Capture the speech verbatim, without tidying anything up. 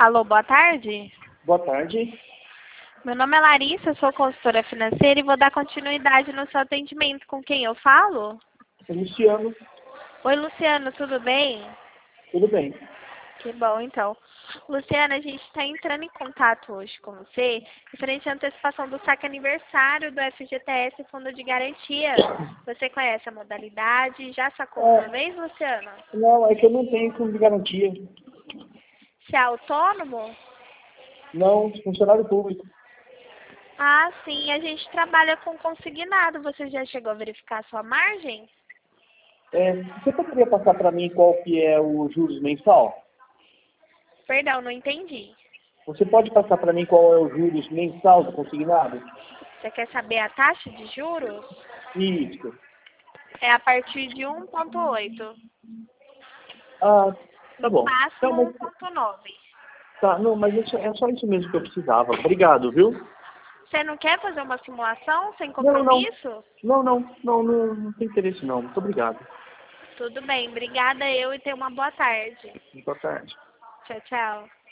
Alô, boa tarde. Boa tarde. Meu nome é Larissa, sou consultora financeira e vou dar continuidade no seu atendimento. Com quem eu falo? É Luciano. Oi, Luciano, tudo bem? Tudo bem? Que bom, então. Luciana, a gente está entrando em contato hoje com você referente à antecipação do saque aniversário do F G T S Fundo de Garantia. Você conhece a modalidade? Já sacou É, uma vez, Luciana? não, é que eu não tenho fundo de garantia. Você é autônomo? Não, funcionário público. Ah, sim, a gente trabalha com consignado. Você já chegou a verificar a sua margem? É, você poderia passar para mim qual que é o juros mensal? Perdão, não entendi. Você pode passar para mim qual é o juros mensal do consignado? Você quer saber a taxa de juros? Isso. É a partir de um vírgula oito. Ah, tá No bom. Não, máximo mas, um vírgula nove. tá, não, mas é só, é só isso mesmo que eu precisava. Obrigado, viu? Você não quer fazer uma simulação sem Não, não. compromisso? Não, não, não, não, não tem interesse não. Muito obrigado. Tudo bem, obrigada eu e tenha uma boa tarde. Boa tarde. Tchau, tchau.